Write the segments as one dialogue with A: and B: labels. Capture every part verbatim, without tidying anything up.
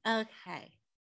A: Okay.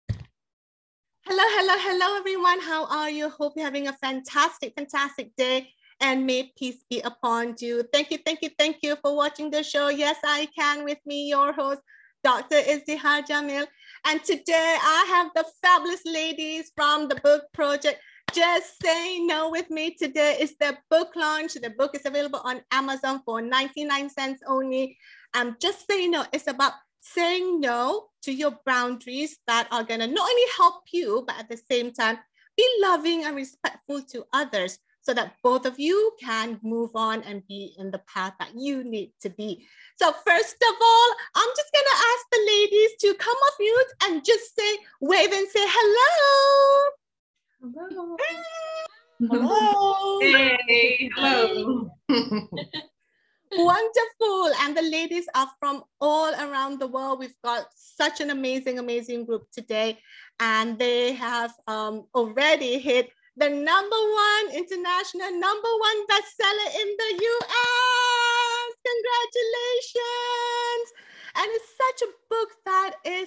A: Hello, hello, hello, everyone. How are you? Hope you're having a fantastic, fantastic day. And may peace be upon you. Thank you, thank you, thank you for watching the show. Yes, I can with me, your host, Doctor Izdihar Jamil. And today I have the fabulous ladies from the book project. Just Say No with me. Today is the book launch. The book is available on Amazon for ninety-nine cents only. Um, Just Say No is about saying no to your boundaries that are going to not only help you, but at the same time, be loving and respectful to others so that both of you can move on and be in the path that you need to be. So first of all, I'm just going to ask the ladies to come off mute and just say, wave and say hello.
B: Hello.
A: Hello.
B: Hey, hello.
A: Wonderful. And the ladies are from all around the world. We've got such an amazing, amazing group today. And they have um, already hit the number one international, number one bestseller in the U S. Congratulations. And it's such a book that is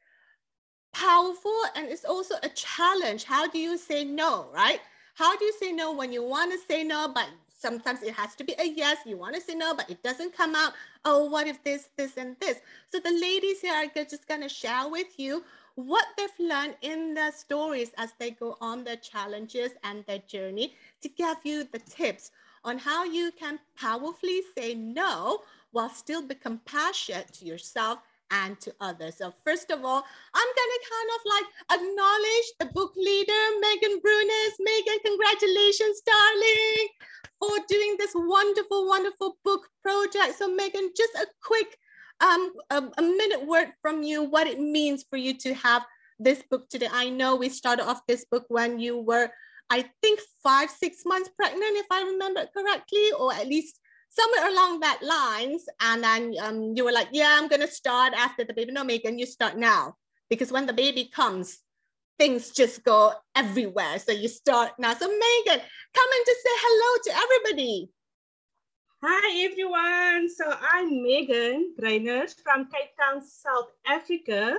A: powerful and it's also a challenge. How do you say no, right? How do you say no when you want to say no, but sometimes it has to be a yes. You want to say no, but it doesn't come out. Oh, what if this, this, and this? So the ladies here are just going to share with you what they've learned in their stories as they go on their challenges and their journey to give you the tips on how you can powerfully say no while still be compassionate to yourself and to others. So first of all, I'm gonna kind of like acknowledge the book leader, Megan Brunis. Megan, congratulations, darling, for doing this wonderful, wonderful book project. So Megan, just a quick, um, a, a minute word from you, what it means for you to have this book today. I know we started off this book when you were, I think five, six months pregnant, if I remember correctly, or at least somewhere along that lines. And then um, you were like, yeah, I'm going to start after the baby. No, Megan, you start now. Because when the baby comes, things just go everywhere. So you start now. So Megan, come in to say hello to everybody.
B: Hi, everyone. So I'm Megan Greiners from Cape Town, South Africa.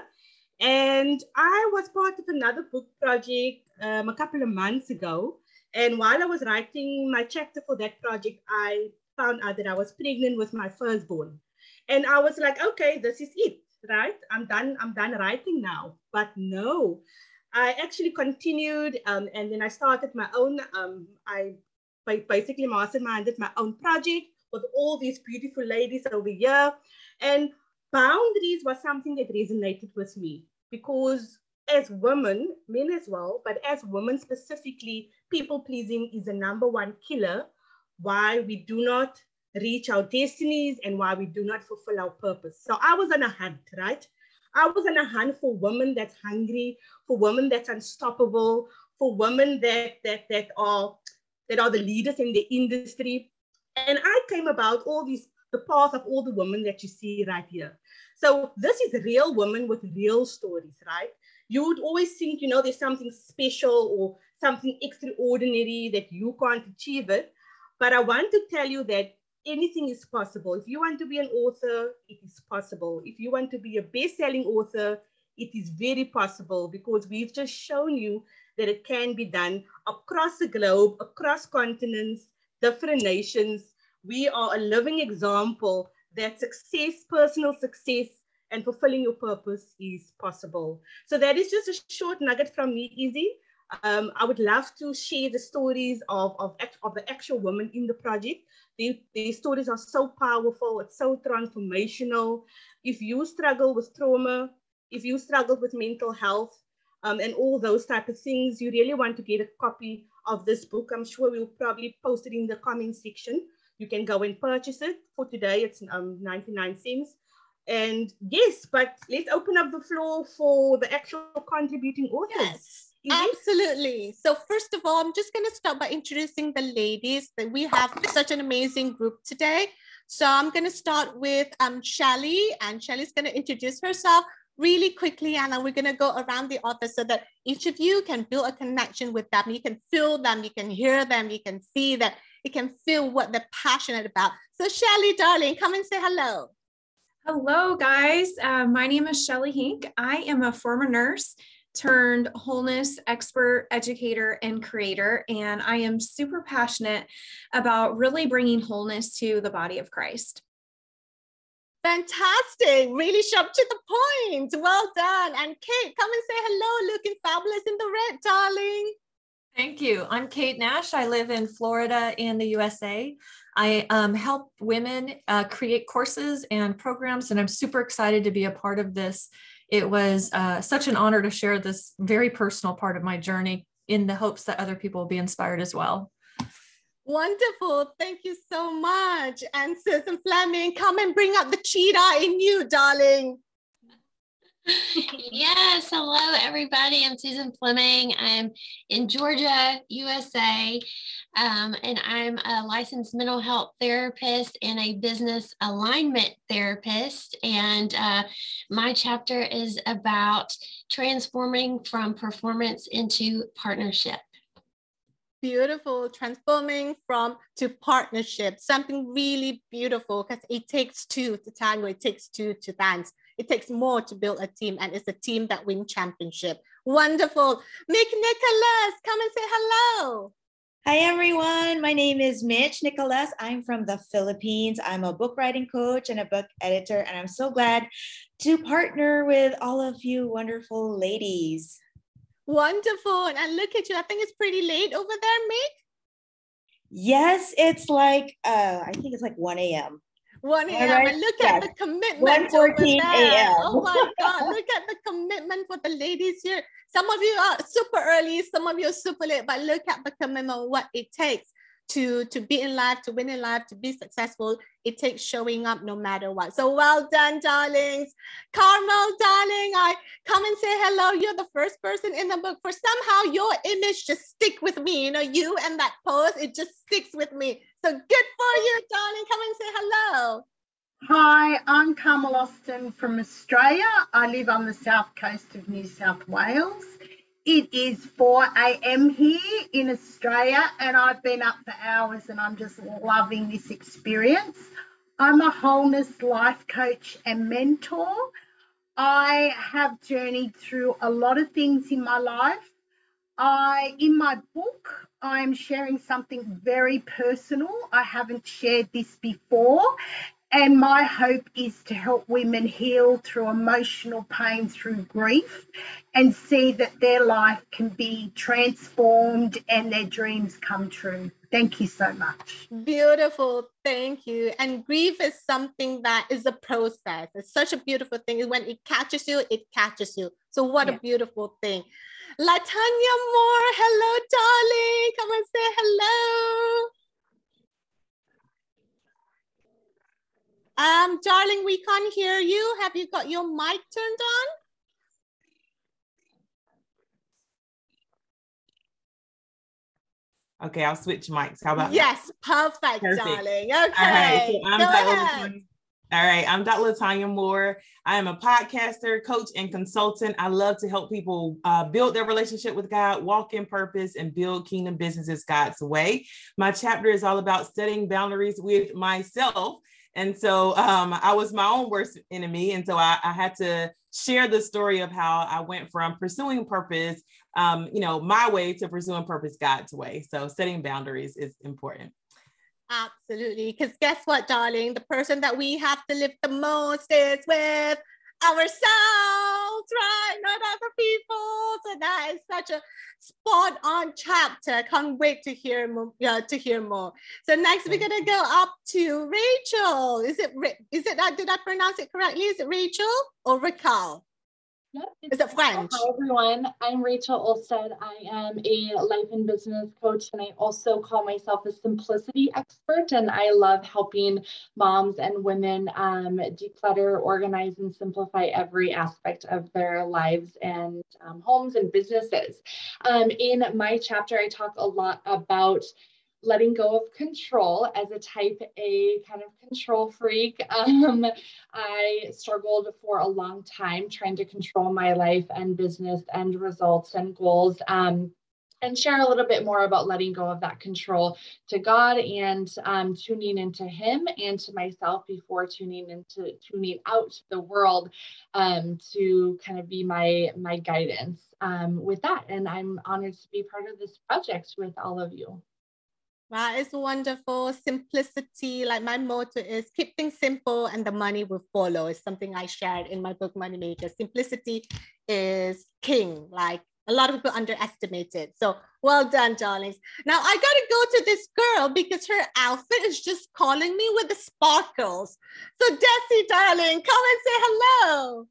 B: And I was part of another book project um, a couple of months ago. And while I was writing my chapter for that project, I found out that I was pregnant with my firstborn. And I was like, okay, this is it, right? I'm done, I'm done writing now. But no, I actually continued um, and then I started my own, um, I basically masterminded my own project with all these beautiful ladies over here. And boundaries was something that resonated with me because as women, men as well, but as women specifically, people pleasing is the number one killer why we do not reach our destinies and why we do not fulfill our purpose. So I was on a hunt, right? I was on a hunt for women that's hungry, for women that's unstoppable, for women that that that are that are the leaders in the industry. And I came about all these the path of all the women that you see right here. So this is real women with real stories, right? You would always think, you know, there's something special or something extraordinary that you can't achieve it. But I want to tell you that anything is possible. If you want to be an author, it is possible. If you want to be a best-selling author, it is very possible because we've just shown you that it can be done across the globe, across continents, different nations. We are a living example that success, personal success, and fulfilling your purpose is possible. So that is just a short nugget from me, Izzy. Um, I would love to share the stories of, of, of the actual women in the project. These, these stories are so powerful. It's so transformational. If you struggle with trauma, if you struggle with mental health, um, and all those type of things, you really want to get a copy of this book. I'm sure we'll probably post it in the comment section. You can go and purchase it. For today, it's um, ninety-nine cents. And yes, but let's open up the floor for the actual contributing authors.
A: Yes. Absolutely. So first of all, I'm just going to start by introducing the ladies. That we have such an amazing group today. So I'm going to start with um, Shelly, and Shelly's going to introduce herself really quickly, and then we're going to go around the office so that each of you can build a connection with them. You can feel them, you can hear them, you can see that, you can feel what they're passionate about. So Shelly, darling, come and say hello.
C: Hello, guys. Uh, my name is Shelly Hink. I am a former nurse turned wholeness expert, educator, and creator, and I am super passionate about really bringing wholeness to the body of Christ.
A: Fantastic. Really sharp to the point. Well done. And Kate, come and say hello. Looking fabulous in the red, darling.
D: Thank you. I'm Kate Nash. I live in Florida in the U S A. I um, help women uh, create courses and programs, and I'm super excited to be a part of this. It was uh, such an honor to share this very personal part of my journey in the hopes that other people will be inspired as well.
A: Wonderful. Thank you so much. And Susan Fleming, come and bring out the cheetah in you, darling.
E: Yes, hello everybody. I'm Susan Fleming. I'm in Georgia, U S A, um, and I'm a licensed mental health therapist and a business alignment therapist. And uh, my chapter is about transforming from performance into partnership.
A: Beautiful, transforming from to partnership, something really beautiful, because it takes two to tango, it takes two to dance. It takes more to build a team, and it's a team that wins championship. Wonderful. Mick Nicholas, come and say hello.
F: Hi, everyone. My name is Mitch Nicholas. I'm from the Philippines. I'm a book writing coach and a book editor, and I'm so glad to partner with all of you wonderful ladies.
A: Wonderful. And look at you. I think it's pretty late over there, Mick.
F: Yes, it's like, uh, I think it's like one a m
A: one a m
F: Right?
A: And look
F: yes.
A: at the commitment
F: one fourteen
A: over
F: a
A: there.
F: m
A: Oh my God, look at the commitment for the ladies here. Some of you are super early, some of you are super late, but look at the commitment, what it takes to, to be in life, to win in life, to be successful. It takes showing up no matter what. So well done, darlings. Carmel, darling, I come and say hello. You're the first person in the book. For somehow your image just stick with me. You know, you and that pose, it just sticks with me. So good for you, darling. Come and say hello.
G: Hi, I'm Carmel Austin from Australia. I live on the south coast of New South Wales. It is four a m here in Australia, and I've been up for hours and I'm just loving this experience. I'm a wholeness life coach and mentor. I have journeyed through a lot of things in my life. I, in my book, I'm sharing something very personal. I haven't shared this before. And my hope is to help women heal through emotional pain, through grief, and see that their life can be transformed and their dreams come true. Thank you so much.
A: Beautiful. Thank you. And grief is something that is a process. It's such a beautiful thing. When it catches you, it catches you. So what yeah. a beautiful thing. Latanya Moore, hello, darling. Come and say hello. Um, darling, we can't hear you. Have you got your mic turned
H: on? Okay, I'll switch mics. How about
A: yes, perfect, perfect, darling. Okay. All
H: right, so I'm
A: Go
H: Doctor
A: ahead.
H: All right, I'm Doctor Latanya Moore. I am a podcaster, coach, and consultant. I love to help people uh, build their relationship with God, walk in purpose, and build kingdom businesses God's way. My chapter is all about setting boundaries with myself. And so um, I was my own worst enemy. And so I, I had to share the story of how I went from pursuing purpose, um, you know, my way to pursuing purpose God's way. So setting boundaries is important.
A: Absolutely. Because guess what, darling? The person that we have to live the most is with ourselves, right? Not other people. So that is such a spot on chapter. I can't wait to hear more. Yeah, to hear more. So next we're gonna go up to Rachel. Is it? Is it? Did I pronounce it correctly? Is it Rachel or Raquel?
I: Yep,
A: is it French?
I: Hi everyone, I'm Rachel Olstead. I am a life and business coach, and I also call myself a simplicity expert, and I love helping moms and women um, declutter, organize, and simplify every aspect of their lives and um, homes and businesses. Um, in my chapter, I talk a lot about letting go of control. As a type A kind of control freak, um, I struggled for a long time trying to control my life and business and results and goals. Um, and share a little bit more about letting go of that control to God and um, tuning into Him and to myself before tuning into tuning out to the world um, to kind of be my my guidance um, with that. And I'm honored to be part of this project with all of you.
A: That is wonderful. Simplicity, like my motto is keep things simple and the money will follow. It's something I shared in my book, Moneymaker. Simplicity is king. Like a lot of people underestimate it. So well done, darlings. Now I got to go to this girl because her outfit is just calling me with the sparkles. So Desi, darling, come and say hello.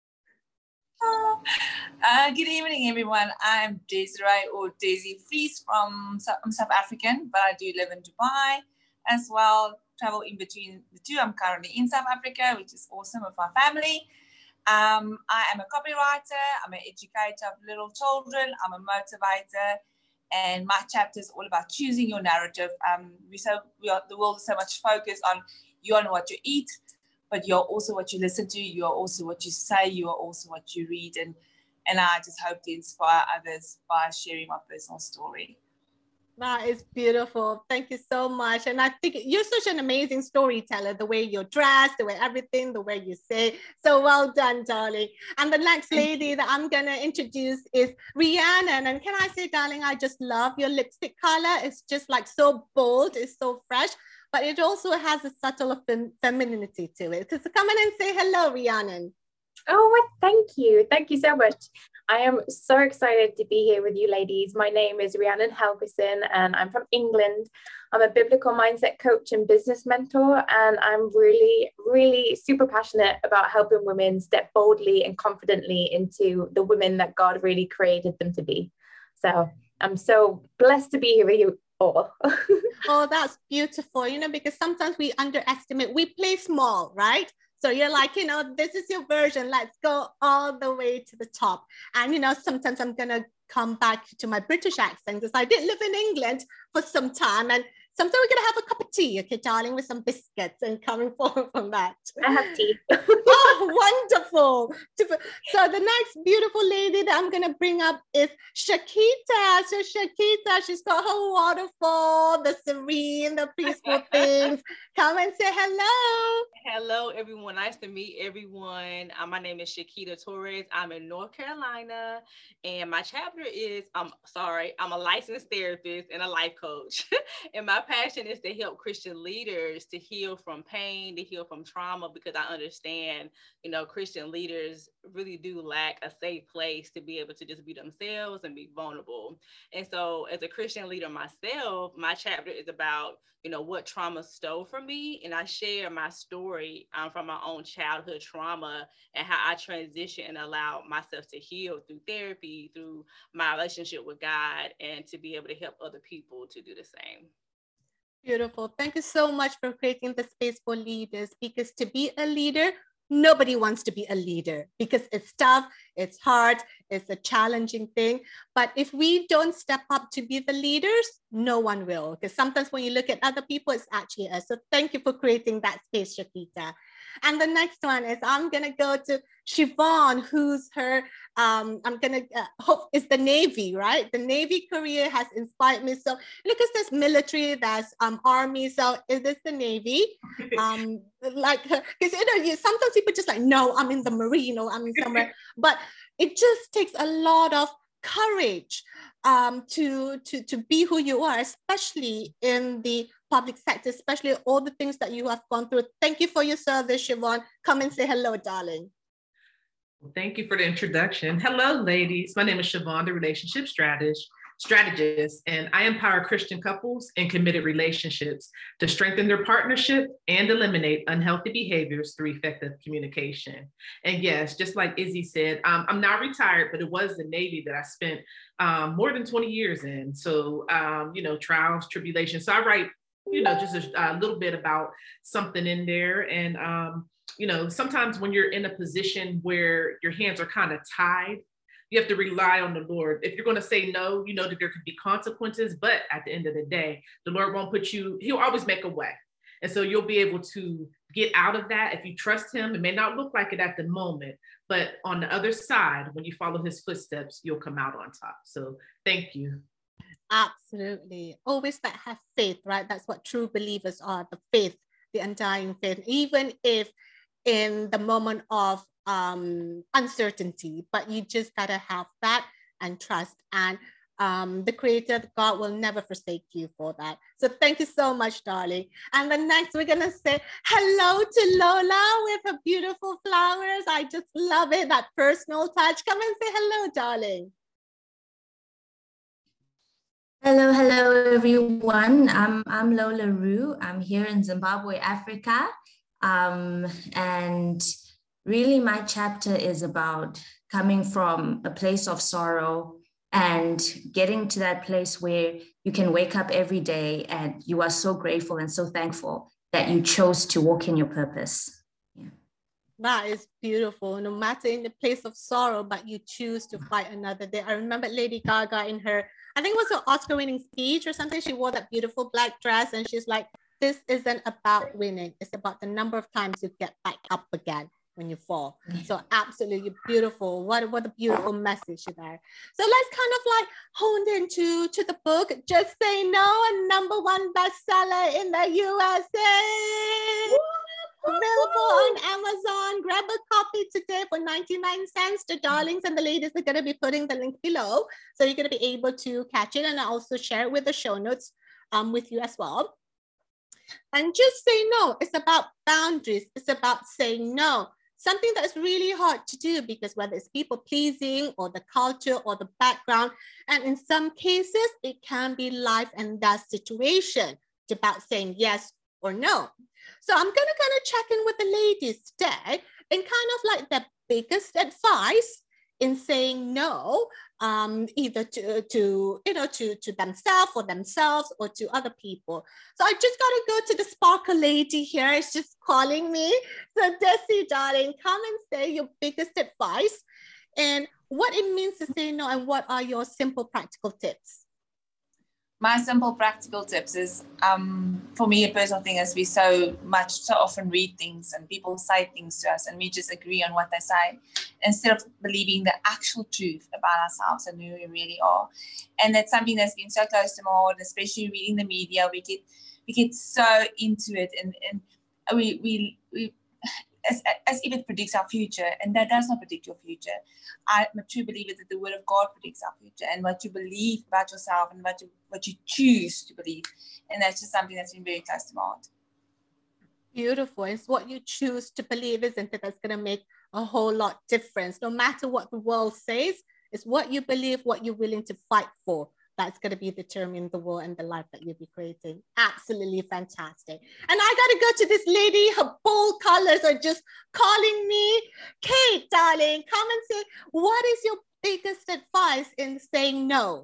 J: Uh, good evening, everyone. I'm Desiree or Daisy Fries from I'm South African, but I do live in Dubai as well. Travel in between the two. I'm currently in South Africa, which is awesome with my family. Um, I am a copywriter. I'm an educator of little children. I'm a motivator, and my chapter is all about choosing your narrative. Um, we so we are the world is so much focused on you are what you eat, but you're also what you listen to, you are also what you say, you are also what you read. And, and I just hope to inspire others by sharing my personal story.
A: That is beautiful. Thank you so much. And I think you're such an amazing storyteller, the way you're dressed, the way everything, the way you say. So well done, darling. And the next lady that I'm going to introduce is Rhiannon. And can I say, darling, I just love your lipstick color. It's just like so bold. It's so fresh. But it also has a subtle fem femininity to it. So come in and say hello, Rhiannon.
K: Oh, well, thank you. Thank you so much. I am so excited to be here with you ladies. My name is Rhiannon Helgeson and I'm from England. I'm a biblical mindset coach and business mentor, and I'm really, really super passionate about helping women step boldly and confidently into the women that God really created them to be. So I'm so blessed to be here with you all.
A: Oh, that's beautiful. You know, because sometimes we underestimate, we play small, right? So you're like, you know, this is your version. Let's go all the way to the top. And, you know, sometimes I'm going to come back to my British accent because I did live in England for some time. And sometimes we're going to have a cup of tea, okay, darling, with some biscuits and coming forward from that.
K: I have tea.
A: Oh, wonderful. So the next beautiful lady that I'm going to bring up is Shakita. So Shakita, she's got her waterfall, the serene, the peaceful things. Come and say hello.
L: Hello, everyone. Nice to meet everyone. Uh, my name is Shakita Torres. I'm in North Carolina, and my chapter is, I'm sorry, I'm a licensed therapist and a life coach. And my passion is to help Christian leaders to heal from pain, to heal from trauma, because I understand, you know, Christian leaders really do lack a safe place to be able to just be themselves and be vulnerable. And so as a Christian leader myself, my chapter is about, you know, what trauma stole from me. And I share my story um, from my own childhood trauma and how I transitioned and allowed myself to heal through therapy, through my relationship with God, and to be able to help other people to do the same.
A: Beautiful. Thank you so much for creating the space for leaders, because to be a leader, nobody wants to be a leader because it's tough, it's hard, it's a challenging thing. But if we don't step up to be the leaders, no one will. Because sometimes when you look at other people, it's actually us. So thank you for creating that space, Shakita. And the next one is I'm going to go to Siobhan, who's her, um, I'm going to uh, hope is the Navy, right? The Navy career has inspired me. So because there's military, there's um, army. So is this the Navy? Um, like, because, you know, you, sometimes people just like, no, I'm in the Marine or I'm in somewhere. But it just takes a lot of courage um, to, to, to be who you are, especially in the public sector, especially all the things that you have gone through. Thank you for your service, Siobhan. Come and say hello, darling.
M: Well, thank you for the introduction. Hello, ladies. My name is Siobhan, the relationship strategist, strategist, and I empower Christian couples in committed relationships to strengthen their partnership and eliminate unhealthy behaviors through effective communication. And yes, just like Izzy said, um, I'm not retired, but it was the Navy that I spent um, more than twenty years in. So, um, you know, trials, tribulations. So I write, you know, just a, a little bit about something in there. And, um, you know, sometimes when you're in a position where your hands are kind of tied, you have to rely on the Lord. If you're going to say no, you know that there could be consequences, but at the end of the day, the Lord won't put you, he'll always make a way. And so you'll be able to get out of that if you trust him. It may not look like it at the moment, but on the other side, when you follow his footsteps, you'll come out on top. So thank you.
A: Absolutely. Always that have faith, right? That's what true believers are, the faith, the undying faith, even if in the moment of um, uncertainty, but you just gotta have that and trust. And um, the Creator, God, will never forsake you for that. So thank you so much, darling. And then next, we're gonna say hello to Lola with her beautiful flowers. I just love it, that personal touch. Come and say hello, darling.
N: Hello, hello, everyone. I'm, I'm Lola Roo. I'm here in Zimbabwe, Africa. Um, and really, my chapter is about coming from a place of sorrow and getting to that place where you can wake up every day and you are so grateful and so thankful that you chose to walk in your purpose. Yeah.
A: That is beautiful. No matter in the place of sorrow, but you choose to fight another day. I remember Lady Gaga in her, I think it was an Oscar winning speech or something. She wore that beautiful black dress and she's like, this isn't about winning. It's about the number of times you get back up again when you fall. So absolutely beautiful. What, what a beautiful message there. So let's kind of like hone into to the book, Just Say No, a number one bestseller in the U S A. Available on Amazon. Grab a copy today for ninety-nine cents. The darlings and the ladies are going to be putting the link below. So you're going to be able to catch it and I also share it with the show notes um, with you as well. And just say no. It's about boundaries. It's about saying no. Something that's really hard to do because whether it's people pleasing or the culture or the background, and in some cases, it can be life and death situation. It's about saying yes or no. So I'm going to kind of check in with the ladies today and kind of like the biggest advice in saying no, um, either to, to, you know, to, to themselves or themselves or to other people. So I just got to go to the sparkle lady here. It's just calling me. So Desi, darling, come and say your biggest advice and what it means to say no and what are your simple practical tips?
J: My simple practical tips is, um, for me, a personal thing is we so much, so often read things and people say things to us and we just agree on what they say instead of believing the actual truth about ourselves and who we really are. And that's something that's been so close to my heart, especially reading the media. We get we get so into it and, and we, we, we as, as if it predicts our future, and that does not predict your future. I'm a true believer that the word of God predicts our future and what you believe about yourself and what you, what you choose to believe. And that's just something that's been very close to my heart.
A: Beautiful. It's what you choose to believe, isn't it? That's going to make a whole lot difference. No matter what the world says, it's what you believe, what you're willing to fight for. That's going to be determining the world and the life that you'll be creating. Absolutely fantastic. And I got to go to this lady. Her bold colors are just calling me. Kate, darling, come and say, what is your biggest advice in saying no?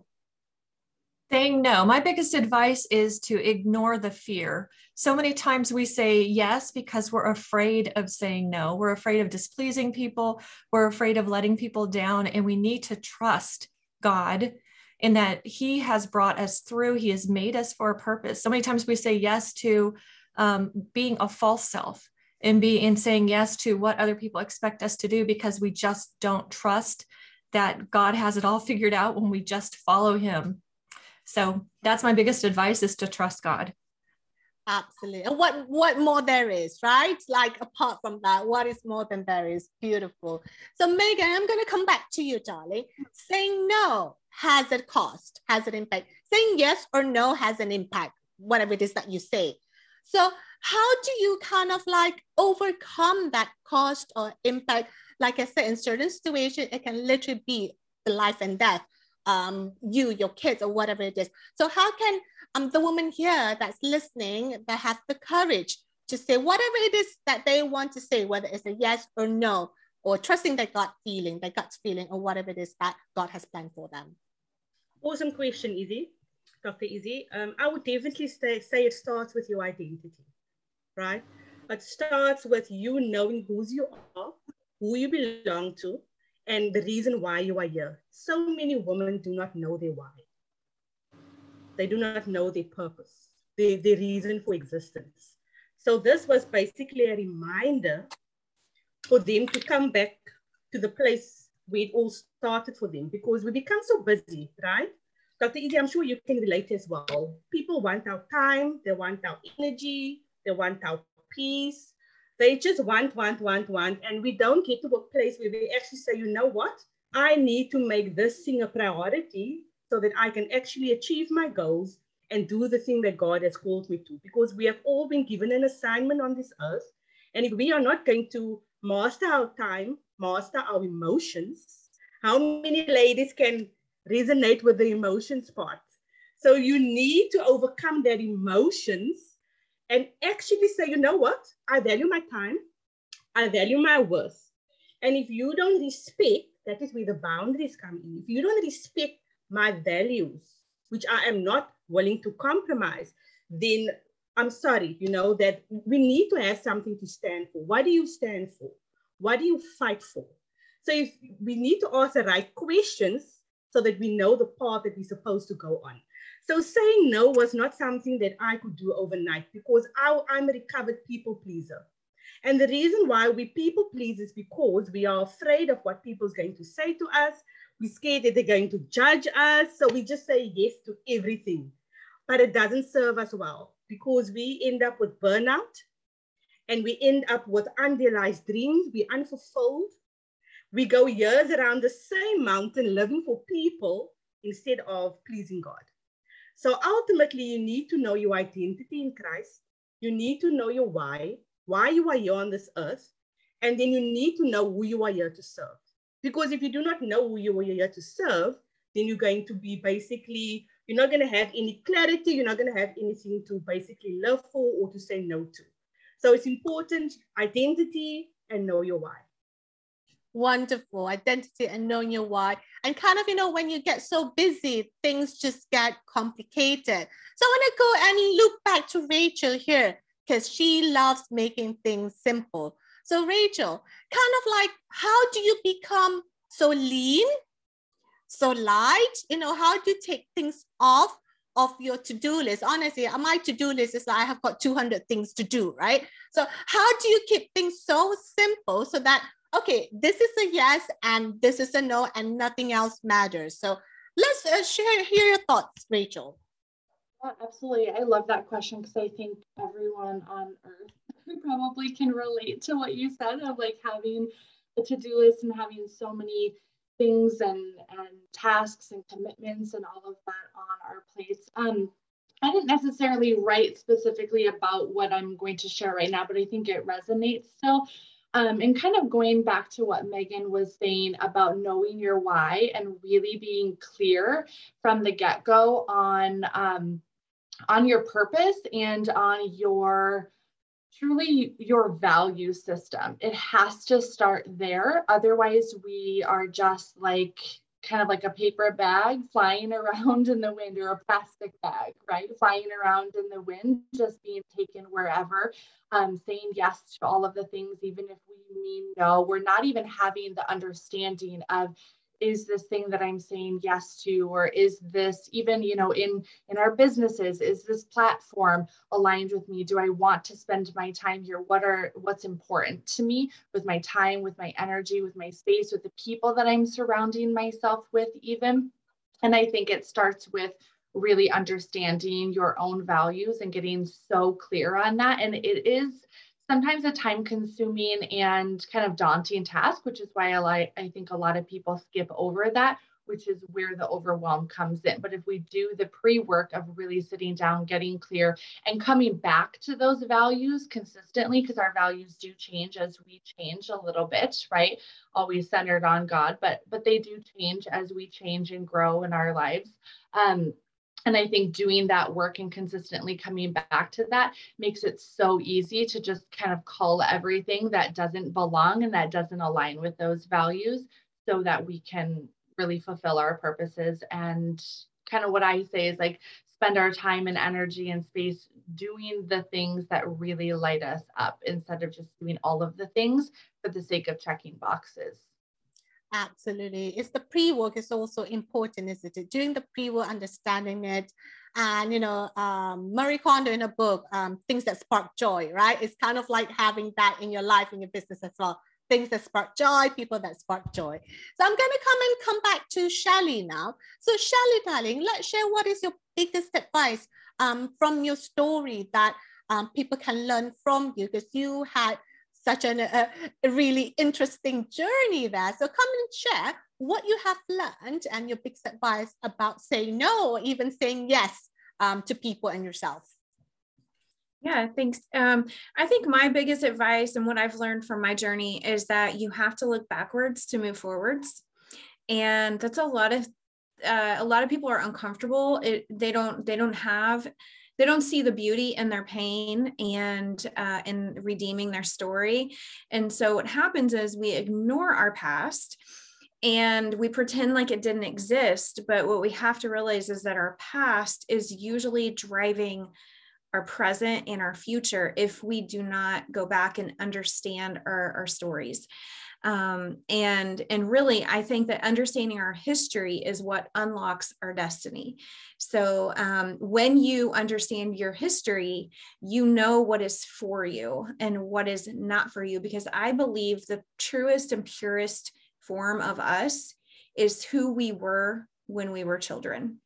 D: Saying no. My biggest advice is to ignore the fear. So many times we say yes because we're afraid of saying no. We're afraid of displeasing people. We're afraid of letting people down. And we need to trust God in that he has brought us through. He has made us for a purpose. So many times we say yes to um, being a false self and be and saying yes to what other people expect us to do because we just don't trust that God has it all figured out when we just follow him. So that's my biggest advice, is to trust God.
A: Absolutely. And what, what more there is, right? Like apart from that, what is more than there is? Beautiful. So Megan, I'm going to come back to you, darling. Saying no has a cost, has an impact. Saying yes or no has an impact, whatever it is that you say. So how do you kind of like overcome that cost or impact? Like I said, in certain situations, it can literally be the life and death. Um, you, your kids, or whatever it is. So how can um, the woman here that's listening, that have the courage to say whatever it is that they want to say, whether it's a yes or no, or trusting their gut feeling, their gut feeling, or whatever it is that God has planned for them?
B: Awesome question, Izzy, Doctor Izzy. Um, I would definitely say, say it starts with your identity, right? It starts with you knowing whose you are, who you belong to, and the reason why you are here. So many women do not know their why. They do not know their purpose, their, their reason for existence. So this was basically a reminder for them to come back to the place where it all started for them, because we become so busy, right? Doctor Izzy, I'm sure you can relate as well. People want our time, they want our energy, they want our peace. They just want, want, want, want. And we don't get to a place where we actually say, you know what? I need to make this thing a priority so that I can actually achieve my goals and do the thing that God has called me to. Because we have all been given an assignment on this earth. And if we are not going to master our time, master our emotions, how many ladies can resonate with the emotions part? So you need to overcome that emotions and actually say, you know what? I value my time. I value my worth. And if you don't respect, that is where the boundaries come in. If you don't respect my values, which I am not willing to compromise, then I'm sorry, you know, that we need to have something to stand for. What do you stand for? What do you fight for? So if we need to ask the right questions so that we know the path that we're supposed to go on. So saying no was not something that I could do overnight because I, I'm a recovered people pleaser. And the reason why we people please is because we are afraid of what people's going to say to us. We're scared that they're going to judge us. So we just say yes to everything. But it doesn't serve us well because we end up with burnout and we end up with unrealized dreams. We're unfulfilled. We go years around the same mountain living for people instead of pleasing God. So ultimately, you need to know your identity in Christ. You need to know your why, why you are here on this earth. And then you need to know who you are here to serve. Because if you do not know who you are here to serve, then you're going to be basically, you're not going to have any clarity. You're not going to have anything to basically live for or to say no to. So it's important, identity and know your why.
A: Wonderful. Identity and knowing your why. And kind of, you know, when you get so busy, things just get complicated. So I want to go and look back to Rachel here because she loves making things simple. So Rachel, kind of like, how do you become so lean, so light? You know, how do you take things off of your to-do list? Honestly, my to-do list is like I have got two hundred things to do, right? So how do you keep things so simple so that, okay, this is a yes and this is a no and nothing else matters? So let's uh, share, hear your thoughts, Rachel.
I: Yeah, absolutely. I love that question because I think everyone on earth probably can relate to what you said of like having a to-do list and having so many things and, and tasks and commitments and all of that on our plates. Um, I didn't necessarily write specifically about what I'm going to share right now, but I think it resonates still. Um, and kind of going back to what Megan was saying about knowing your why and really being clear from the get-go on, um, on your purpose and on your truly your value system. It has to start there. Otherwise, we are just like kind of like a paper bag flying around in the wind, or a plastic bag, right? Flying around in the wind, just being taken wherever, um, saying yes to all of the things, even if we mean no. We're not even having the understanding of, is this thing that I'm saying yes to, or is this even, you know, in, in our businesses, is this platform aligned with me? Do I want to spend my time here? What are, what's important to me with my time, with my energy, with my space, with the people that I'm surrounding myself with even? And I think it starts with really understanding your own values and getting so clear on that. And it is sometimes a time consuming and kind of daunting task, which is why I like, I think a lot of people skip over that, which is where the overwhelm comes in. But if we do the pre-work of really sitting down, getting clear and coming back to those values consistently, because our values do change as we change a little bit, right? Always centered on God, but, but they do change as we change and grow in our lives. Um, And I think doing that work and consistently coming back to that makes it so easy to just kind of cull everything that doesn't belong and that doesn't align with those values, so that we can really fulfill our purposes. And kind of what I say is like, spend our time and energy and space doing the things that really light us up, instead of just doing all of the things for the sake of checking boxes.
A: Absolutely. It's the pre-work is also important, isn't it? Doing the pre-work, understanding it. And, you know, um, Marie Kondo in a book, um, Things That Spark Joy, right? It's kind of like having that in your life, in your business as well. things that spark joy, people that spark joy. So I'm going to come and come back to Shelly now. So Shelly, darling, let's share what is your biggest advice um, from your story that um, people can learn from you, because you had such an, a, a really interesting journey there. So come and share what you have learned and your biggest advice about saying no, or even saying yes um, to people and yourself.
C: Yeah, thanks. Um, I think my biggest advice and what I've learned from my journey is that you have to look backwards to move forwards. And that's a lot of, uh, a lot of people are uncomfortable. It, they don't, they don't have, they don't see the beauty in their pain and uh, in redeeming their story. And so what happens is we ignore our past and we pretend like it didn't exist. But what we have to realize is that our past is usually driving our present and our future if we do not go back and understand our, our stories. Um, and, and really, I think that understanding our history is what unlocks our destiny. So um, when you understand your history, you know what is for you and what is not for you, because I believe the truest and purest form of us is who we were when we were children.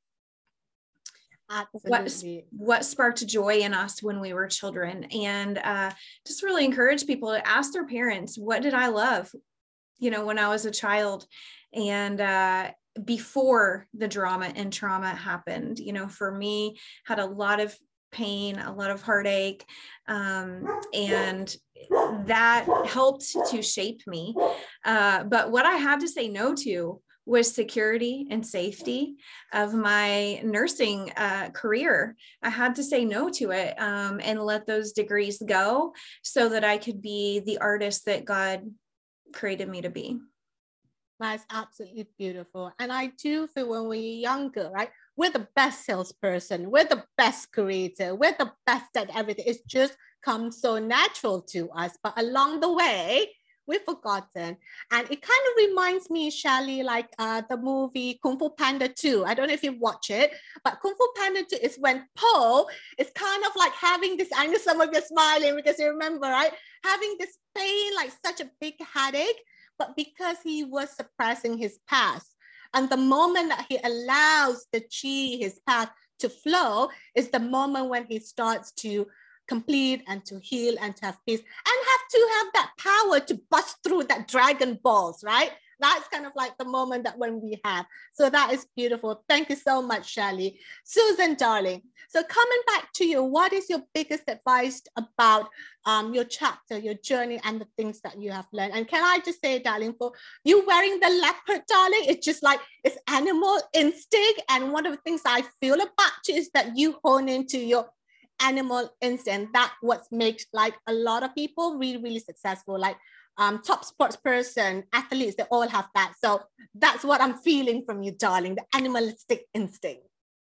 C: What, what sparked joy in us when we were children. And uh, just really encourage people to ask their parents, what did I love, you know, when I was a child and uh, before the drama and trauma happened. You know, for me, had a lot of pain, a lot of heartache, um, and that helped to shape me. Uh, but what I had to say no to was security and safety of my nursing uh, career. I had to say no to it um, and let those degrees go so that I could be the artist that God created me to be.
A: That's absolutely beautiful. And I do feel when we're younger, right, we're the best salesperson, we're the best creator, we're the best at everything. It's just comes so natural to us. But along the way, we've forgotten. And it kind of reminds me, Shelly, like uh, the movie Kung Fu Panda two. I don't know if you watch it, but Kung Fu Panda two is when Po is kind of like having this, I know some of you are smiling because you remember, right? Having this pain, like such a big headache, but because he was suppressing his past. And the moment that he allows the chi, his path, to flow is the moment when he starts to complete and to heal and to have peace and have to have that power to bust through that Dragon Balls, right? That's kind of like the moment that when we have. So that is beautiful. Thank you so much, Shelly. Susan, darling. So coming back to you, what is your biggest advice about um, your chapter, your journey, and the things that you have learned? And can I just say, darling, for you wearing the leopard, darling, it's just like, it's animal instinct. And one of the things I feel about you is that you hone into your animal instinct. That what makes like a lot of people really, really successful. Like um, top sports person, athletes, they all have that. So that's what I'm feeling from you, darling, the animalistic instinct.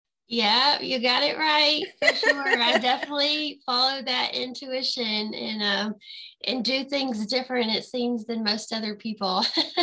E: Yeah, you got it right, for sure. I definitely follow that intuition and um, and do things different, it seems, than most other people.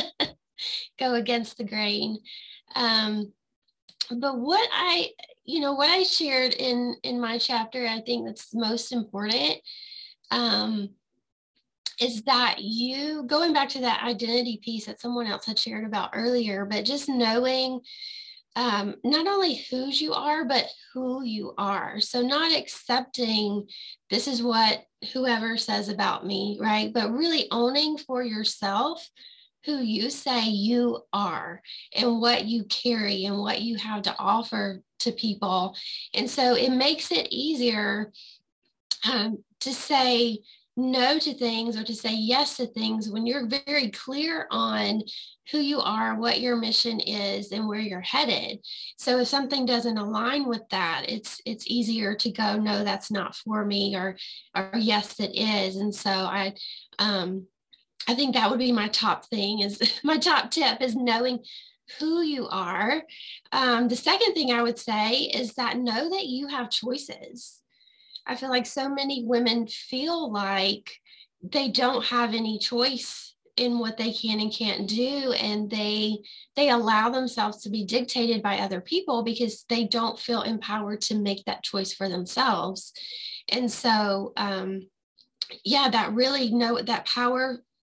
E: Go against the grain. Um, but what I, you know, what I shared in, in my chapter, I think that's most important, um, is that you, going back to that identity piece that someone else had shared about earlier, but just knowing um, not only whose you are, but who you are. So not accepting this is what whoever says about me, right? But really owning for yourself who you say you are and what you carry and what you have to offer to people. And so it makes it easier um, to say no to things or to say yes to things when you're very clear on who you are, what your mission is, and where you're headed. So if something doesn't align with that, it's it's easier to go, no, that's not for me, or or yes, it is. And so I um I think that would be my top thing, is my top tip is knowing who you are. Um, the second thing I would say is that know that you have choices. I feel like so many women feel like they don't have any choice in what they can and can't do. And they, they allow themselves to be dictated by other people because they don't feel empowered to make that choice for themselves. And so, um, yeah, that really know that power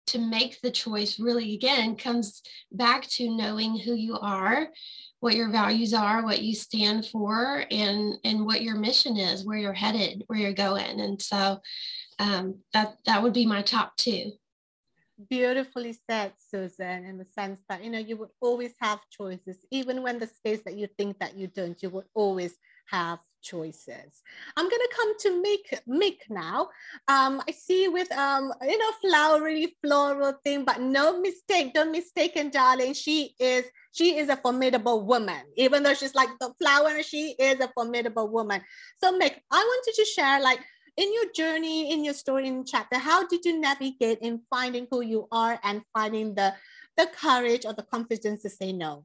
E: to make the choice really, again, comes back to knowing who you are, what your values are, what you stand for, and, and what your mission is, where you're headed, where you're going. And so um, that, that would be my top two.
A: Beautifully said, Susan, in the sense that, you know, you would always have choices, even when the space that you think that you don't, you would always have choices. I'm going to come to Mick, Mick now. Um, I see with, um, you know, flowery, floral thing, but no mistake, don't mistake, and darling, she is, she is a formidable woman. Even though she's like the flower, she is a formidable woman. So Mick, I wanted to share, like, in your journey, in your story, in chapter, how did you navigate in finding who you are and finding the, the courage or the confidence to say no?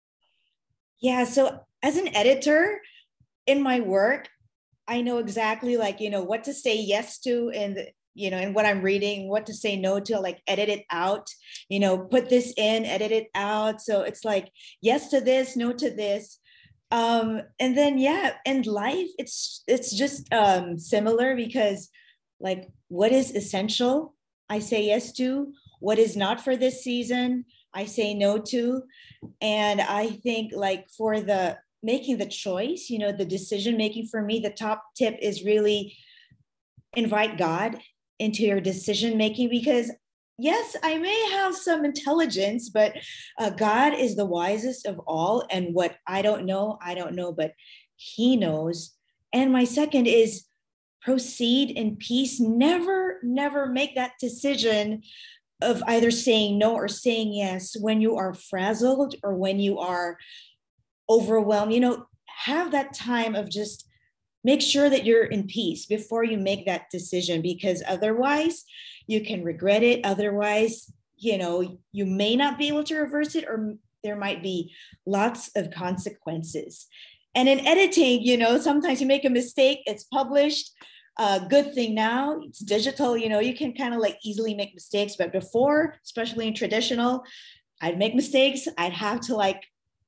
F: Yeah, so as an editor in my work, I know exactly, like, you know, what to say yes to, and, you know, and what I'm reading, what to say no to, like edit it out, you know, put this in, edit it out. So it's like, yes to this, no to this. Um, and then, yeah, in life, it's, it's just um, similar, because like, what is essential, I say yes to. What is not for this season, I say no to. And I think, like, for the making the choice, you know, the decision making, for me, the top tip is really invite God into your decision making, because yes, I may have some intelligence, but uh, God is the wisest of all. And what I don't know, I don't know, but he knows. And my second is proceed in peace. Never, never make that decision of either saying no or saying yes when you are frazzled or when you are overwhelmed. You know, have that time of just make sure that you're in peace before you make that decision, because otherwise you can regret it. Otherwise, you know, you may not be able to reverse it, or there might be lots of consequences. And in editing, you know, sometimes you make a mistake, it's published. Uh, good thing now, it's digital, you know, you can kind of like easily make mistakes. But before, especially in traditional, I'd make mistakes. I'd have to like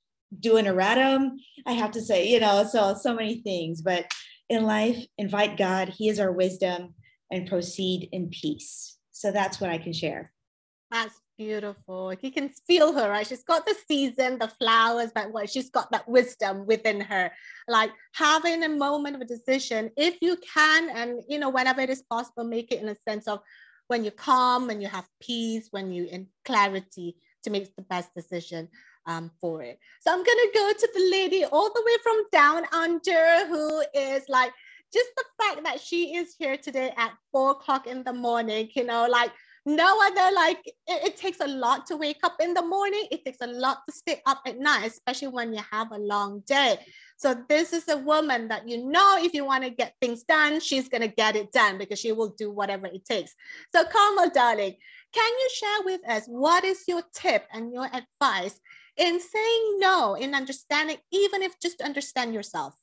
F: do an erratum. I have to say, you know, so, so many things. But in life, invite God, he is our wisdom, and proceed in peace. So that's what I can share.
A: That's beautiful. You can feel her, right? She's got the season, the flowers, but what, she's got that wisdom within her. Like having a moment of a decision, if you can, and you know, whenever it is possible, make it in a sense of when you're calm, when you have peace, when you're in clarity to make the best decision um, for it. So I'm gonna go to the lady all the way from down under, who is like, just the fact that she is here today at four o'clock in the morning, you know, like no other, like it, it takes a lot to wake up in the morning. It takes a lot to stay up at night, especially when you have a long day. So this is a woman that, you know, if you want to get things done, she's going to get it done, because she will do whatever it takes. So Carmel, darling, can you share with us what is your tip and your advice in saying no, in understanding, even if just to understand yourself?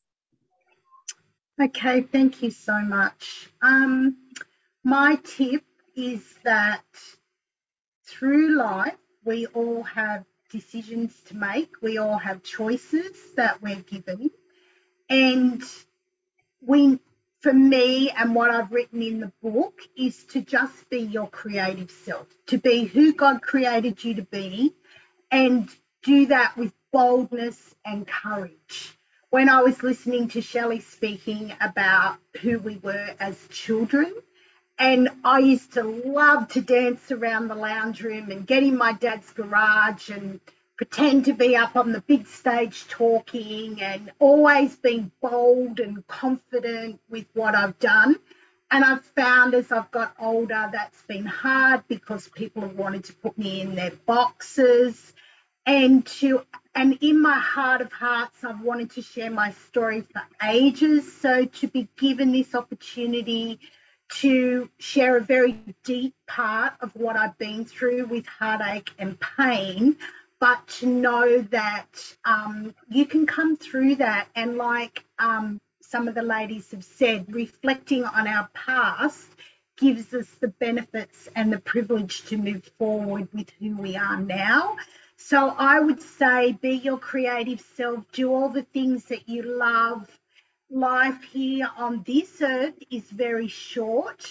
G: Okay, thank you so much. Um, my tip is that through life, we all have decisions to make. We all have choices that we're given. And we, for me, and what I've written in the book, is to just be your creative self, to be who God created you to be, and do that with boldness and courage. When I was listening to Shelley speaking about who we were as children, and I used to love to dance around the lounge room and get in my dad's garage and pretend to be up on the big stage talking, and always being bold and confident with what I've done. And I've found as I've got older, that's been hard, because people have wanted to put me in their boxes. And to and in my heart of hearts, I've wanted to share my story for ages. So to be given this opportunity to share a very deep part of what I've been through with heartache and pain, but to know that um, you can come through that. And like um, some of the ladies have said, reflecting on our past gives us the benefits and the privilege to move forward with who we are now. So I would say, be your creative self, do all the things that you love. Life here on this earth is very short.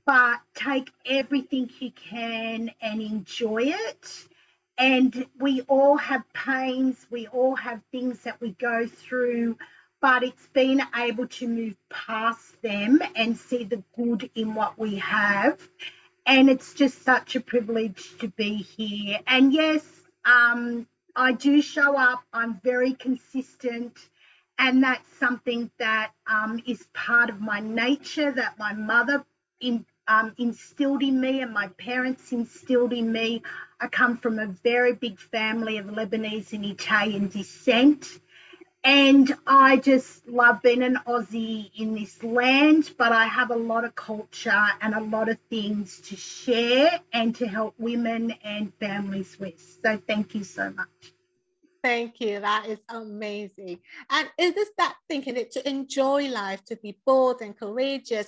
G: but take everything you can and enjoy it. And we all have pains, we all have things that we go through, but it's being able to move past them and see the good in what we have. And it's just such a privilege to be here. And yes, um, I do show up, I'm very consistent. And that's something that um, is part of my nature, that my mother in, um, instilled in me and my parents instilled in me. I come from a very big family of Lebanese and Italian descent. And I just love being an Aussie in this land, but I have a lot of culture and a lot of things to share and to help women and families with. So thank you so much.
A: Thank you. That is amazing. And it is that thinking it to enjoy life, to be bold and courageous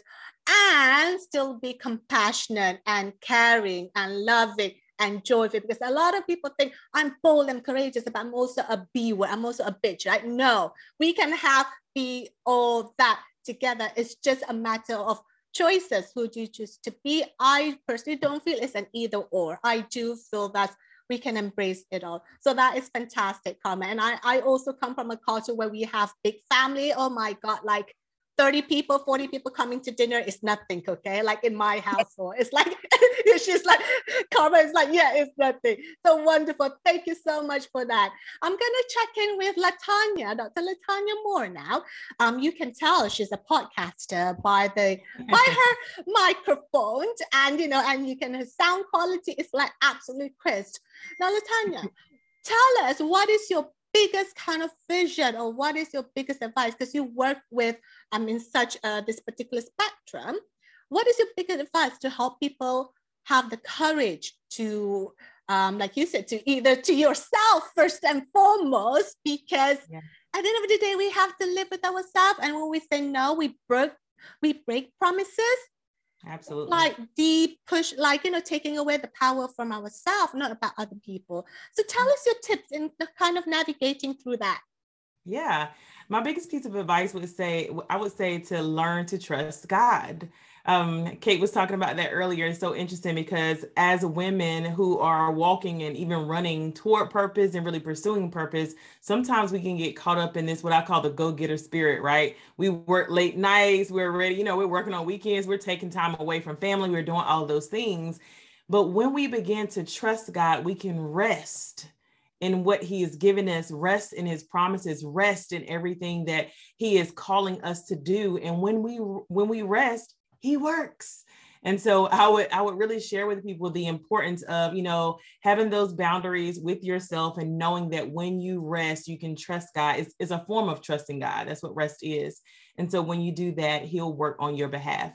A: and still be compassionate and caring and loving and joyful, because a lot of people think I'm bold and courageous, but I'm also a B word. I'm also a bitch, right? No, we can have be all that together. It's just a matter of choices. Who do you choose to be? I personally don't feel it's an either or. I do feel that we can embrace it all. So that is fantastic comment. And I, I also come from a culture where we have big family. Oh my God, like thirty people, forty people coming to dinner is nothing, okay? Like in my household, it's like, she's like, Carmen is like, yeah, it's nothing. So wonderful. Thank you so much for that. I'm gonna check in with Latanya, Doctor Latanya Moore now. Um, you can tell she's a podcaster by the by her microphone, and you know, and you can, her sound quality is like absolute crisp. Now, Latanya, tell us, what is your biggest kind of vision, or what is your biggest advice? Because you work with, I mean, such uh, this particular spectrum. What is your biggest advice to help people have the courage to, um, like you said, to either to yourself first and foremost, because yeah. at the end of the day, we have to live with ourselves. And when we say no, we break, we break promises.
H: Absolutely.
A: Like deep push, like, you know, taking away the power from ourselves, not about other people. So tell us your tips in the kind of navigating through that.
H: Yeah. My biggest piece of advice would say, I would say to learn to trust God. Um, Kate was talking about that earlier. It's so interesting because as women who are walking and even running toward purpose and really pursuing purpose, sometimes we can get caught up in this, what I call the go-getter spirit, right? We work late nights, we're ready, you know, we're working on weekends, we're taking time away from family, we're doing all of those things. But when we begin to trust God, we can rest in what he has given us, rest in his promises, rest in everything that he is calling us to do. And when we when we rest, he works. And so I would I would really share with people the importance of, you know, having those boundaries with yourself and knowing that when you rest, you can trust God. It's, it's a form of trusting God. That's what rest is. And so when you do that, he'll work on your behalf.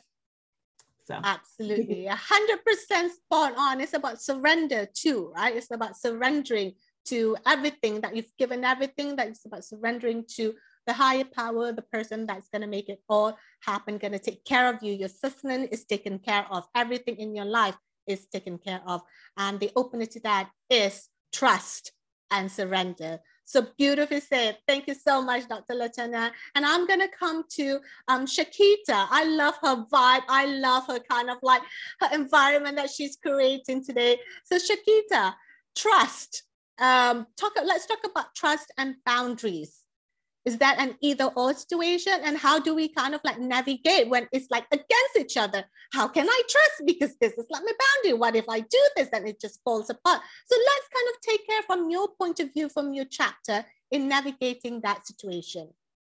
H: So
A: absolutely, a hundred percent spot on. It's about surrender too, right? It's about surrendering to everything that you've given, everything that it's about surrendering to the higher power, the person that's going to make it all happen, going to take care of you. Your sustenance is taken care of. Everything in your life is taken care of. And the opener to that is trust and surrender. So beautifully said. Thank you so much, Doctor Latanya. And I'm going to come to um, Shakita. I love her vibe. I love her kind of like her environment that she's creating today. So Shakita, trust. Um, talk. Let's talk about trust and boundaries. Is that an either or situation? And how do we kind of like navigate when it's like against each other? How can I trust? Because this is like my boundary. What if I do this and it just falls apart? So let's kind of take care from your point of view, from your chapter in navigating that situation.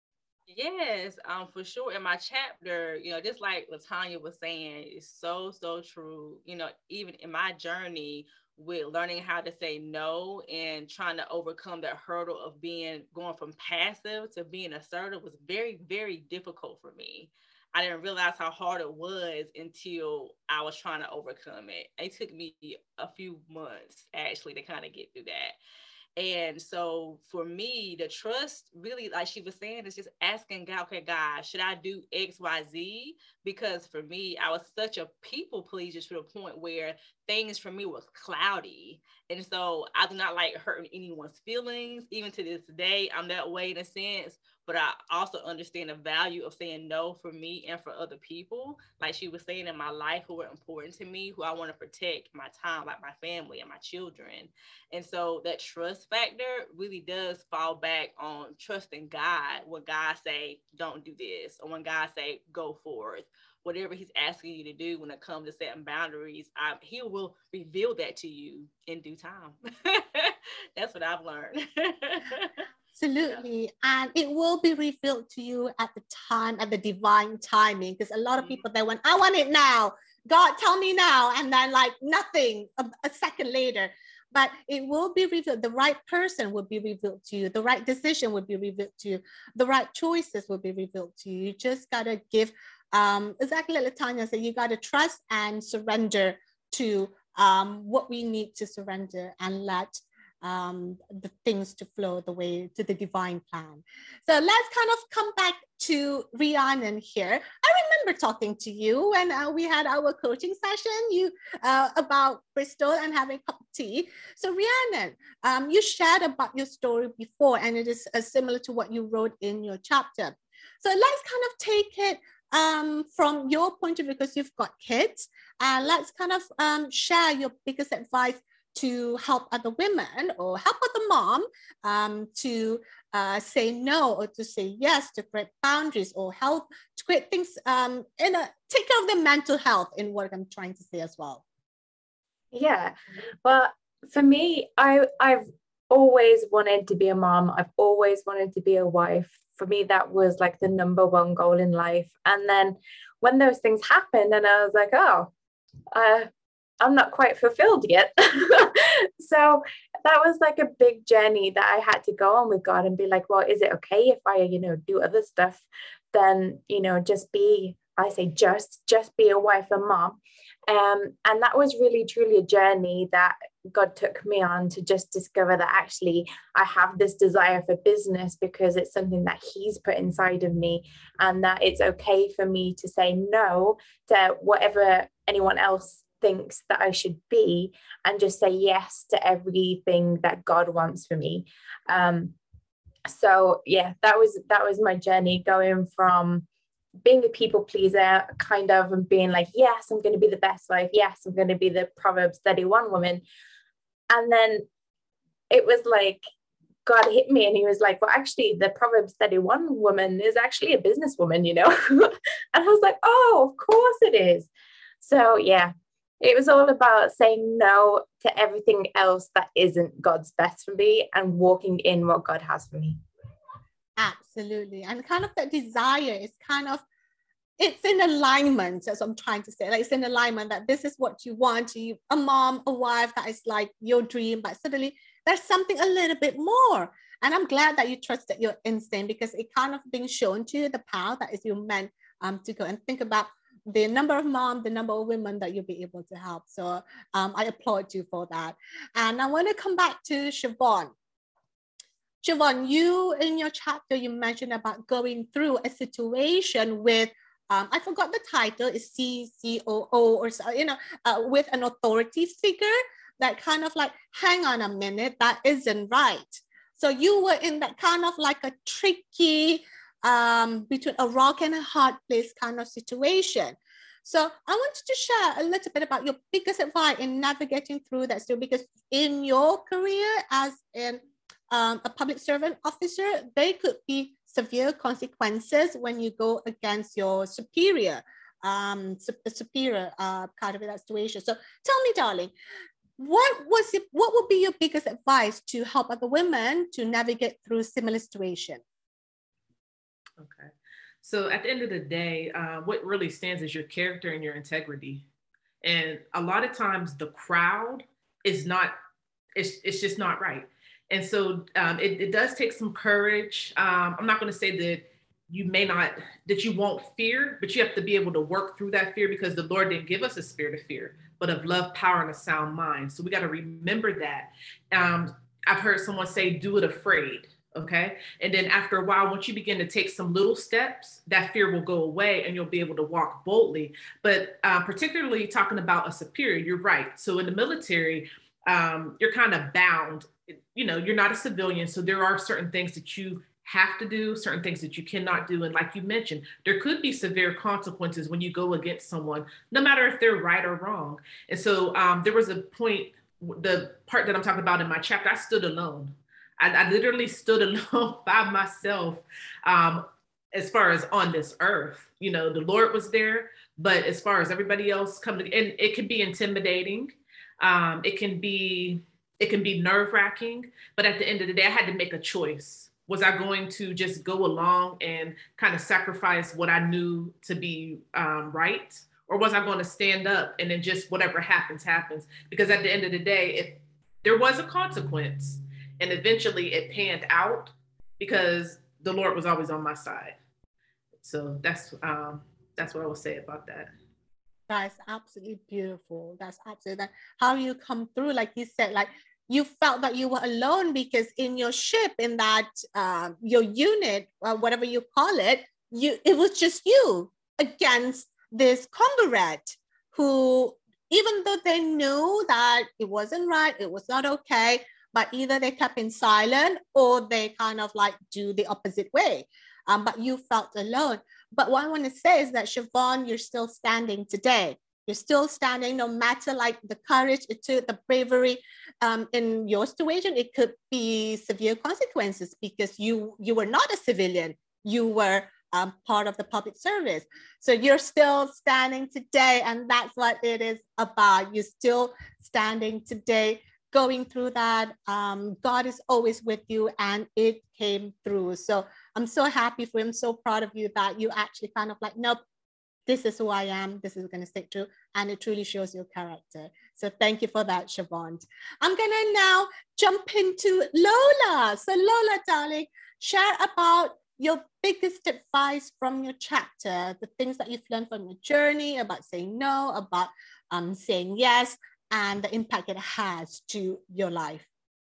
L: Yes, um, for sure. In my chapter, you know, just like Latanya was saying, it's so, so true. You know, even in my journey with learning how to say no and trying to overcome that hurdle of being going from passive to being assertive was very, very difficult for me. I didn't realize how hard it was until I was trying to overcome it. It took me a few months actually to kind of get through that. And so for me, the trust really, like she was saying, is just asking God, okay, God, should I do X, Y, Z? Because for me, I was such a people pleaser to the point where things for me was cloudy. And so I do not like hurting anyone's feelings. Even to this day, I'm that way in a sense. But I also understand the value of saying no for me and for other people. Like she was saying, in my life, who are important to me, who I want to protect my time, like my family and my children. And so that trust factor really does fall back on trusting God when God say, don't do this, or when God say, go forth. Whatever he's asking you to do when it comes to setting boundaries, I, he will reveal that to you in due time. That's what I've learned.
A: Absolutely. And it will be revealed to you at the time, at the divine timing, because a lot of people, they went, I want it now. God, tell me now. And then like nothing a, a second later. But it will be revealed. The right person will be revealed to you. The right decision will be revealed to you. The right choices will be revealed to you. You just got to give, um, exactly like Latanya said, you got to trust and surrender to um, what we need to surrender, and let um, the things to flow the way to the divine plan. So let's kind of come back to Rhiannon here. I remember talking to you when uh, we had our coaching session you uh, about Bristol and having a cup of tea. So Rhiannon, um, you shared about your story before, and it is uh, similar to what you wrote in your chapter. So let's kind of take it um, from your point of view, because you've got kids, and let's kind of um, share your biggest advice to help other women or help other mom um, to uh, say no or to say yes, to create boundaries or help to create things um, in a take care of their mental health, in what I'm trying to say as well.
K: Yeah, well, for me, I I've always wanted to be a mom. I've always wanted to be a wife. For me, that was like the number one goal in life. And then when those things happened, and I was like, oh, uh, I'm not quite fulfilled yet. So that was like a big journey that I had to go on with God and be like, well, is it okay if I, you know, do other stuff than, you know, just be, I say just, just be a wife and mom. Um, and that was really, truly a journey that God took me on to just discover that actually I have this desire for business because it's something that he's put inside of me, and that it's okay for me to say no to whatever anyone else thinks that I should be, and just say yes to everything that God wants for me. Um, so yeah, that was that was my journey, going from being a people pleaser kind of, and being like, yes, I'm going to be the best wife. Yes, I'm going to be the Proverbs thirty-one woman. And then it was like, God hit me and he was like, well, actually the Proverbs thirty-one woman is actually a businesswoman, you know? And I was like, oh, of course it is. So yeah, it was all about saying no to everything else that isn't God's best for me and walking in what God has for me.
A: Absolutely. And kind of that desire is kind of, it's in alignment, as I'm trying to say. Like it's in alignment that this is what you want, you a mom, a wife, that is like your dream, but suddenly there's something a little bit more. And I'm glad that you trusted your instinct, because it kind of being shown to you the path that is you meant um, to go, and think about the number of moms, the number of women that you'll be able to help. So um, I applaud you for that. And I want to come back to Siobhan. Siobhan, you in your chapter, you mentioned about going through a situation with, um, I forgot the title, is C C O O or so, you know, uh, with an authority figure that kind of like, hang on a minute, that isn't right. So you were in that kind of like a tricky, um, between a rock and a hard place kind of situation. So I wanted to share a little bit about your biggest advice in navigating through that still, because in your career as in um, a public servant officer, there could be severe consequences when you go against your superior, um, superior uh, kind of that situation. So tell me, darling, what was it, what would be your biggest advice to help other women to navigate through similar situation?
M: Okay. So at the end of the day, uh, what really stands is your character and your integrity. And a lot of times the crowd is not, it's, it's just not right. And so um, it, it does take some courage. Um, I'm not going to say that you may not, that you won't fear, but you have to be able to work through that fear, because the Lord didn't give us a spirit of fear, but of love, power, and a sound mind. So we got to remember that. Um, I've heard someone say, do it afraid. Okay. And then after a while, once you begin to take some little steps, that fear will go away and you'll be able to walk boldly. But uh, particularly talking about a superior, you're right. So in the military, um, you're kind of bound, you know, you're not a civilian. So there are certain things that you have to do, certain things that you cannot do. And like you mentioned, there could be severe consequences when you go against someone, no matter if they're right or wrong. And so um, there was a point, the part that I'm talking about in my chapter, I stood alone. I, I literally stood alone by myself um, as far as on this earth. You know, the Lord was there, but as far as everybody else coming, and it can be intimidating. Um, it can be, it can be nerve-wracking, but at the end of the day, I had to make a choice. Was I going to just go along and kind of sacrifice what I knew to be um, right? Or was I going to stand up and then just whatever happens, happens? Because at the end of the day, if there was a consequence, and eventually it panned out because the Lord was always on my side. So that's um, that's what I would say about that.
A: That's absolutely beautiful. That's absolutely that. How you come through, like you said, like you felt that you were alone because in your ship, in that uh, your unit, uh, whatever you call it, you it was just you against this comrade who, even though they knew that it wasn't right, it was not okay, but either they kept in silent or they kind of like do the opposite way. Um, but you felt alone. But what I want to say is that Siobhan, you're still standing today. You're still standing no matter like the courage it took, the bravery. Um, in your situation, it could be severe consequences because you, you were not a civilian. You were um, part of the public service. So you're still standing today, and that's what it is about. You're still standing today, going through that. Um, God is always with you, and it came through. So I'm so happy for him, so proud of you that you actually kind of like, nope, this is who I am, this is going to stick to, and it truly shows your character. So thank you for that, Siobhan. I'm going to now jump into Lola. So Lola, darling, share about your biggest advice from your chapter, the things that you've learned from your journey about saying no, about um, saying yes, and the impact it has to your life.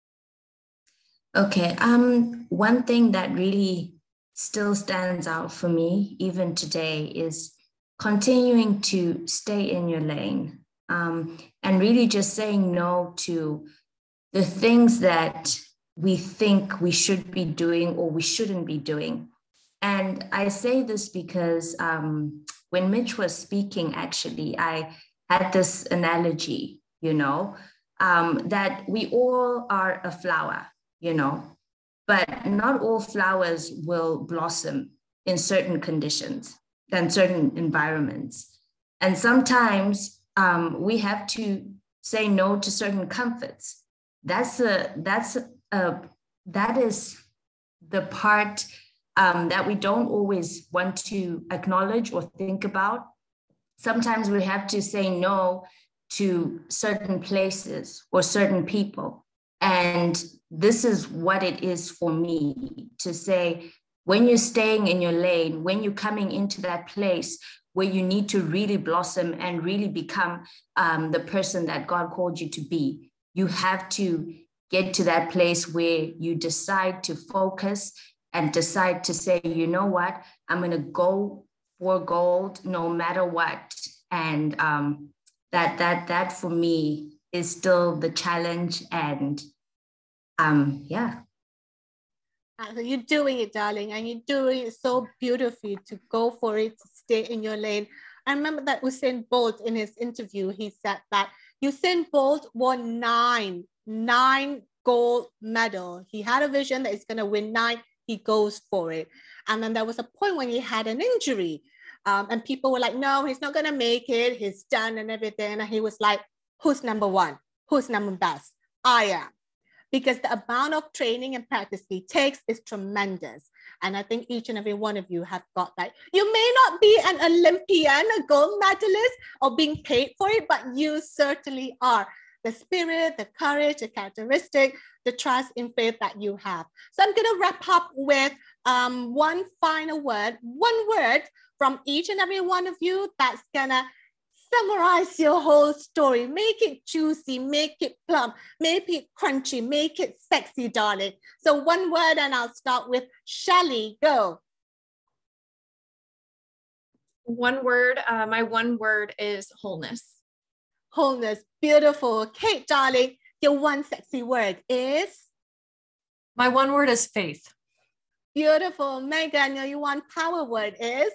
N: Okay, um, one thing that really still stands out for me, even today, is continuing to stay in your lane um, and really just saying no to the things that we think we should be doing or we shouldn't be doing. And I say this because um, when Mitch was speaking, actually, I had this analogy, you know, um, that we all are a flower, you know, but not all flowers will blossom in certain conditions and certain environments. And sometimes um, we have to say no to certain comforts. That's a, that's a, that is the part um, that we don't always want to acknowledge or think about. Sometimes we have to say no to certain places or certain people. And this is what it is for me to say, when you're staying in your lane, when you're coming into that place where you need to really blossom and really become um, the person that God called you to be, you have to get to that place where you decide to focus and decide to say, you know what, I'm going to go for gold no matter what. And um, that, that, that for me is still the challenge. And um, yeah.
A: So you're doing it, darling, and you're doing it so beautifully to go for it, to stay in your lane. I remember that Usain Bolt in his interview, he said that Usain Bolt won nine, nine gold medal. He had a vision that he's going to win nine. He goes for it. And then there was a point when he had an injury um, and people were like, no, he's not going to make it. He's done and everything. And he was like, who's number one? Who's number best? I am. Because the amount of training and practice he takes is tremendous. And I think each and every one of you have got that. You may not be an Olympian, a gold medalist, or being paid for it, but you certainly are. The spirit, the courage, the characteristic, the trust in faith that you have. So I'm going to wrap up with um, one final word, one word from each and every one of you that's going to Summarize your whole story. Make it juicy, make it plump, make it crunchy, make it sexy, darling. So one word, and I'll start with Shelly. Go.
C: One word, uh, my one word is wholeness.
A: Wholeness, beautiful. Kate, darling, your one sexy word is?
D: My one word is faith.
A: Beautiful. Megan, your one power word is?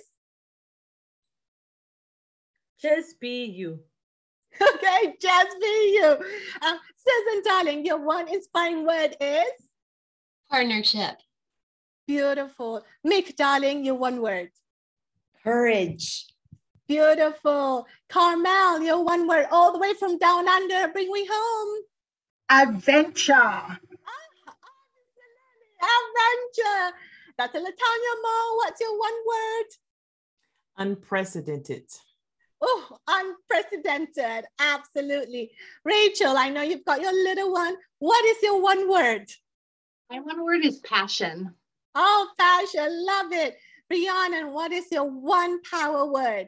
L: Just be you.
A: Okay, just be you. Um, Susan, darling, your one inspiring word is?
E: Partnership.
A: Beautiful. Mick, darling, your one word?
F: Courage.
A: Beautiful. Carmel, your one word all the way from down under. Bring me home.
G: Adventure.
A: Ah, adventure. Doctor Latanya Mo, what's your one word?
H: Unprecedented.
A: Oh, unprecedented. Absolutely. Rachel, I know you've got your little one. What is your one word?
I: My one word is passion.
A: Oh, passion. Love it. Rhiannon, what is your one power word?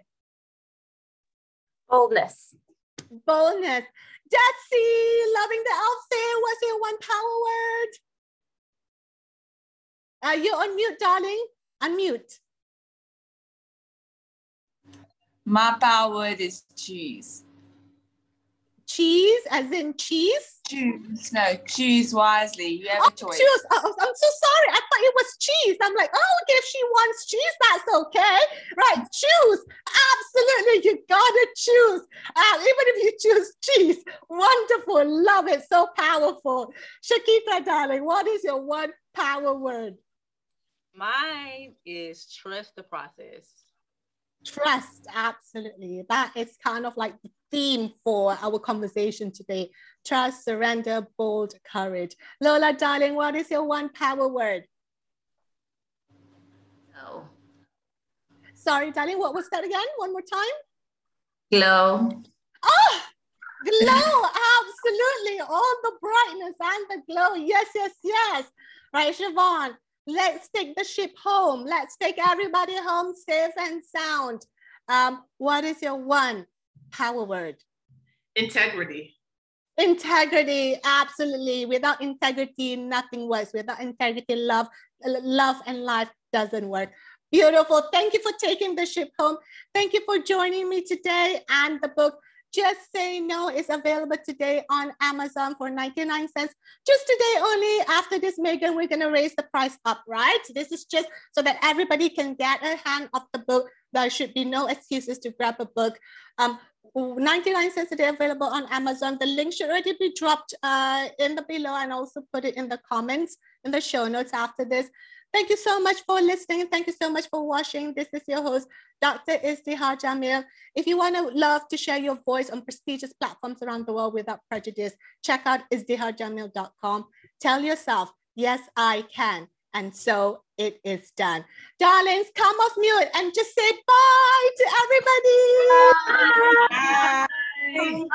K: Boldness.
A: Boldness. Detsy, loving the outfit. What's your one power word? Are you on mute, darling? Unmute.
J: My power word is choose.
A: Cheese, as in cheese?
J: Choose. No, choose wisely. You have
A: oh,
J: a choice.
A: Choose. Oh, I'm so sorry. I thought it was cheese. I'm like, oh, okay, if she wants cheese, that's okay. Right, choose. Absolutely, you gotta choose. Uh, even if you choose cheese. Wonderful. Love it. So powerful. Shakita, darling, what is your one power word?
L: Mine is trust the process.
A: Trust, absolutely. That is kind of like the theme for our conversation today. Trust, surrender, bold, courage. Lola, darling, what is your one power word?
N: Glow.
A: Sorry, darling, what was that again? One more time?
N: Glow.
A: Oh, glow, absolutely. All the brightness and the glow. Yes, yes, yes. Right, Siobhan. Let's take the ship home. Let's take everybody home safe and sound. Um, what is your one power word?
M: Integrity.
A: Integrity, absolutely. Without integrity, nothing works. Without integrity, love, love and life doesn't work. Beautiful. Thank you for taking the ship home. Thank you for joining me today. And the book, Just Say No, is available today on Amazon for ninety-nine cents. Just today only. After this, Megan, we're going to raise the price up, right? This is just so that everybody can get a hand of the book. There should be no excuses to grab a book. Um, ninety-nine cents today available on Amazon. The link should already be dropped uh, in the below, and also put it in the comments in the show notes after this. Thank you so much for listening. Thank you so much for watching. This is your host, Doctor Izdihar Jamil. If you want to love to share your voice on prestigious platforms around the world without prejudice, check out izdihar jamil dot com. Tell yourself, yes, I can. And so it is done. Darlings, come off mute and just say bye to everybody.
L: Bye. Bye.